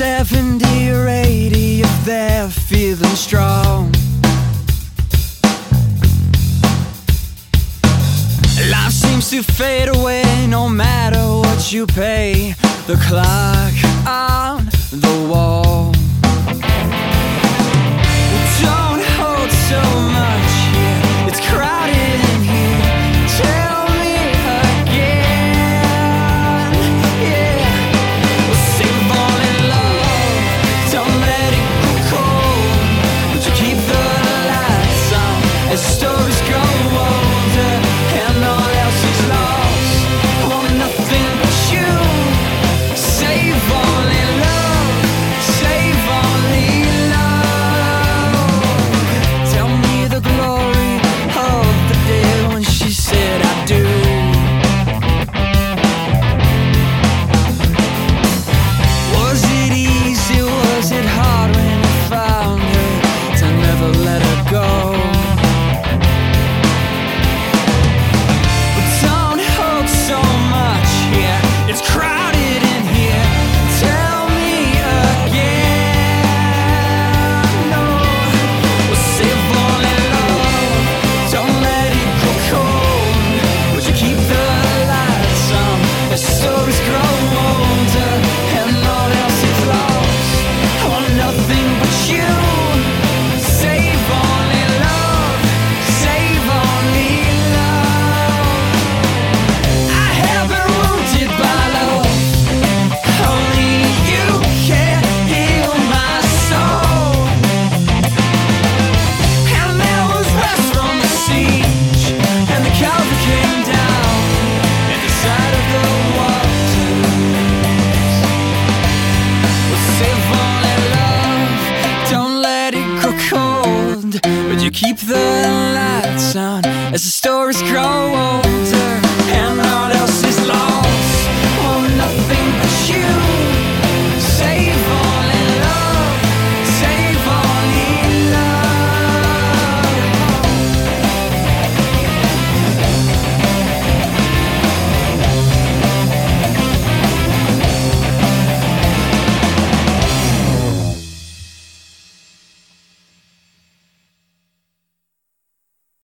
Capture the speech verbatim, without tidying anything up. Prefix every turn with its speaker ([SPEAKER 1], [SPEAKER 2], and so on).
[SPEAKER 1] seventy or eighty if they're feeling strong. Life seems to fade away no matter what you pay. The clock on the wall. Don't hold so much here, it's crowded in here. Tell me again, yeah. We'll save all in love, don't let it go cold. But you keep the lights on as stories grow older and all else is lost. Want nothing but you. Save only love, save only love. Tell me the glory of the day when she said I do. Was it easy, was it hard when you found her to never let her go? But don't hold so much here, it's crowded in here. Tell me again, no. We'll save only love, don't let it go cold. Would you keep the lights on as stories grow older and all else is lost? I want nothing but you. Save only love, save only love. I have been wounded by love, only you can heal my soul. And there was rest from the siege, and the cavalry came down at the side of the waters. We'll save only love, don't let it grow cold. But you keep the lights on as the stories grow old.